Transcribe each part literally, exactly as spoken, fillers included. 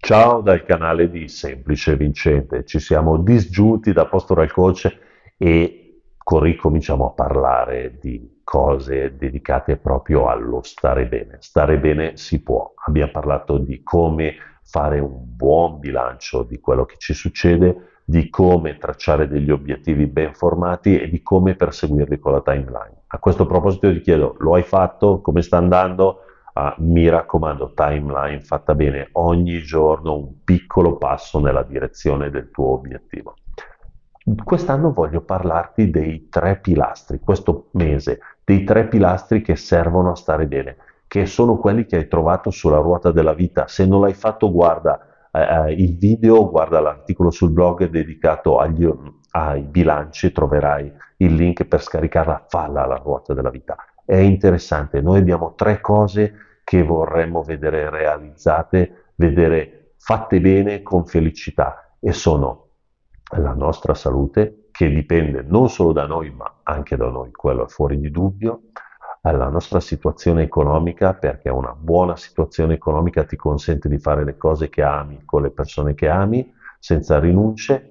Ciao dal canale di Semplice Vincente, ci siamo disgiunti da Postural Coach e co- ricominciamo a parlare di cose dedicate proprio allo stare bene. Stare bene si può. Abbiamo parlato di come fare un buon bilancio di quello che ci succede, di come tracciare degli obiettivi ben formati e di come perseguirli con la timeline. A questo proposito ti chiedo, lo hai fatto? Come sta andando? Ah, mi raccomando, timeline fatta bene, ogni giorno un piccolo passo nella direzione del tuo obiettivo. Quest'anno voglio parlarti dei tre pilastri, questo mese, dei tre pilastri che servono a stare bene, che sono quelli che hai trovato sulla ruota della vita. Se non l'hai fatto, guarda eh, eh, il video, guarda l'articolo sul blog dedicato agli, ai bilanci, troverai il link per scaricarla, falla la ruota della vita. È interessante, noi abbiamo tre cose che vorremmo vedere realizzate, vedere fatte bene con felicità e sono la nostra salute, che dipende non solo da noi ma anche da noi, quello è fuori di dubbio, la nostra situazione economica, perché una buona situazione economica ti consente di fare le cose che ami con le persone che ami, senza rinunce,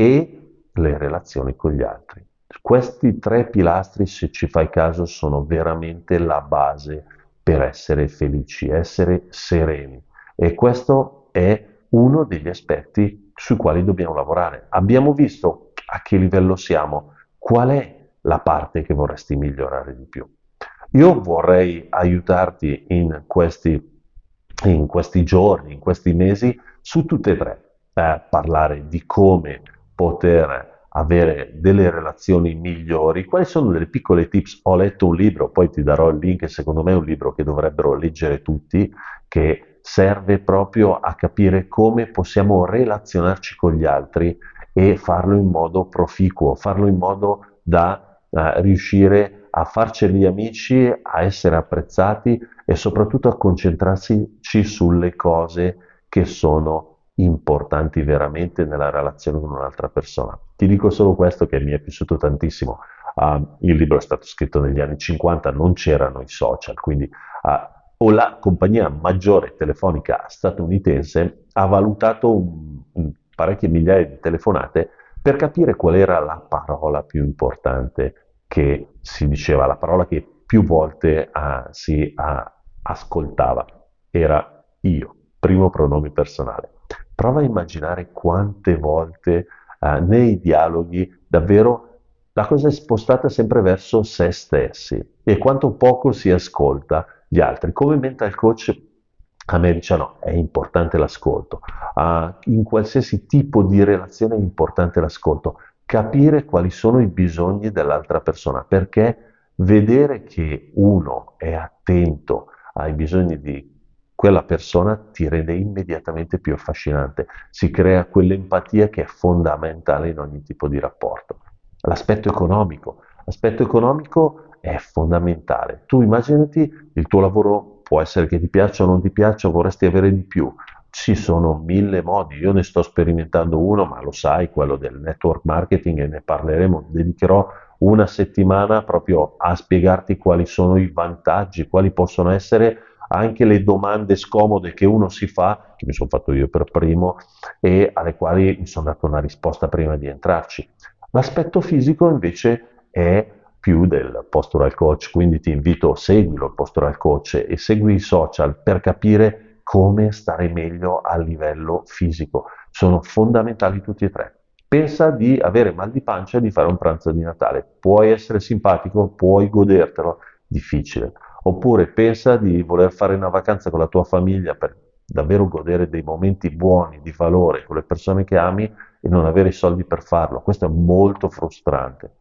e le relazioni con gli altri. Questi tre pilastri, se ci fai caso, sono veramente la base per essere felici, essere sereni. E questo è uno degli aspetti sui quali dobbiamo lavorare. Abbiamo visto a che livello siamo, qual è la parte che vorresti migliorare di più. Io vorrei aiutarti in questi, in questi giorni, in questi mesi, su tutte e tre, eh, parlare di come poter avere delle relazioni migliori. Quali sono delle piccole tips? Ho letto un libro, poi ti darò il link, secondo me è un libro che dovrebbero leggere tutti, che serve proprio a capire come possiamo relazionarci con gli altri e farlo in modo proficuo, farlo in modo da eh, riuscire a farceli amici, a essere apprezzati e soprattutto a concentrarsi sulle cose che sono importanti veramente nella relazione con un'altra persona. Ti dico solo questo che mi è piaciuto tantissimo. Uh, il libro è stato scritto negli anni cinquanta, non c'erano i social, quindi uh, o la compagnia maggiore telefonica statunitense ha valutato un, un parecchie migliaia di telefonate per capire qual era la parola più importante che si diceva, la parola che più volte uh, si uh, ascoltava. Era io, primo pronome personale. Prova a immaginare quante volte uh, nei dialoghi davvero la cosa è spostata sempre verso se stessi e quanto poco si ascolta gli altri. Come mental coach a me dice no, è importante l'ascolto. Uh, in qualsiasi tipo di relazione è importante l'ascolto. Capire quali sono i bisogni dell'altra persona, perché vedere che uno è attento ai bisogni di quella persona ti rende immediatamente più affascinante. Si crea quell'empatia che è fondamentale in ogni tipo di rapporto. L'aspetto economico. L'aspetto economico è fondamentale. Tu immaginati il tuo lavoro, può essere che ti piaccia o non ti piaccia, vorresti avere di più. Ci sono mille modi, io ne sto sperimentando uno, ma lo sai, quello del network marketing e ne parleremo, dedicherò una settimana proprio a spiegarti quali sono i vantaggi, quali possono essere anche le domande scomode che uno si fa, che mi sono fatto io per primo, e alle quali mi sono dato una risposta prima di entrarci. L'aspetto fisico invece è più del postural coach, quindi ti invito, seguilo il postural coach e segui i social per capire come stare meglio a livello fisico. Sono fondamentali tutti e tre. Pensa di avere mal di pancia e di fare un pranzo di Natale. Puoi essere simpatico, puoi godertelo, difficile. Oppure pensa di voler fare una vacanza con la tua famiglia per davvero godere dei momenti buoni, di valore con le persone che ami e non avere i soldi per farlo. Questo è molto frustrante.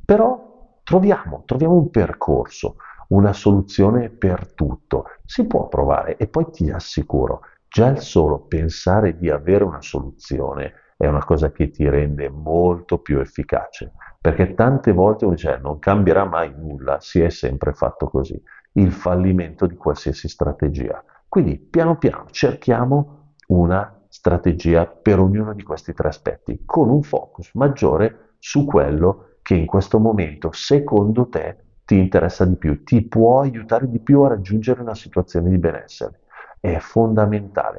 Però troviamo, troviamo un percorso, una soluzione per tutto. Si può provare e poi ti assicuro, già il solo pensare di avere una soluzione è una cosa che ti rende molto più efficace, perché tante volte uno dice non cambierà mai nulla, si è sempre fatto così, il fallimento di qualsiasi strategia. Quindi piano piano cerchiamo una strategia per ognuno di questi tre aspetti, con un focus maggiore su quello che in questo momento, secondo te, ti interessa di più, ti può aiutare di più a raggiungere una situazione di benessere. È fondamentale.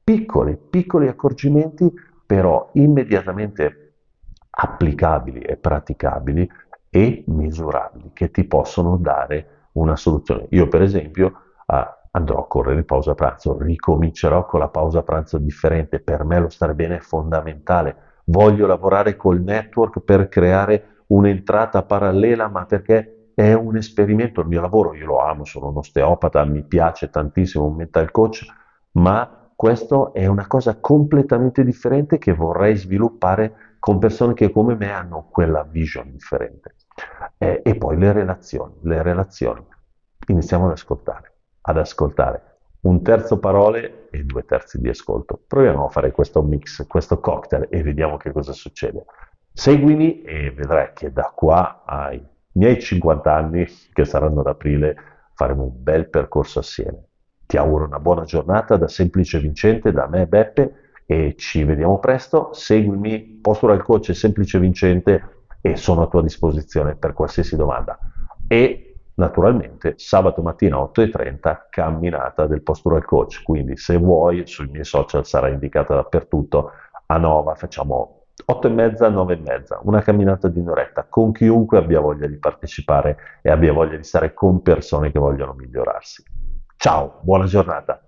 piccoli, piccoli accorgimenti, però immediatamente applicabili e praticabili e misurabili, che ti possono dare una soluzione. Io, per esempio, eh, andrò a correre in pausa pranzo, ricomincerò con la pausa pranzo differente. Per me lo stare bene è fondamentale. Voglio lavorare col network per creare un'entrata parallela, ma perché è un esperimento. Il mio lavoro, io lo amo, sono un osteopata, mi piace tantissimo un mental coach, ma questo è una cosa completamente differente che vorrei sviluppare con persone che come me hanno quella vision differente. Eh, e poi le relazioni, le relazioni. Iniziamo ad ascoltare, ad ascoltare un terzo parole e due terzi di ascolto. Proviamo a fare questo mix, questo cocktail e vediamo che cosa succede. Seguimi e vedrai che da qua ai miei cinquanta anni, che saranno ad aprile, faremo un bel percorso assieme. Ti auguro una buona giornata da Semplice Vincente, da me Beppe, e ci vediamo presto. Seguimi, Postural Coach e Semplice Vincente e sono a tua disposizione per qualsiasi domanda. E naturalmente sabato mattina otto e trenta camminata del Postural Coach, quindi se vuoi sui miei social sarà indicata dappertutto. A Nova facciamo otto e mezza, nove e mezza, una camminata di un'oretta con chiunque abbia voglia di partecipare e abbia voglia di stare con persone che vogliono migliorarsi. Ciao, buona giornata.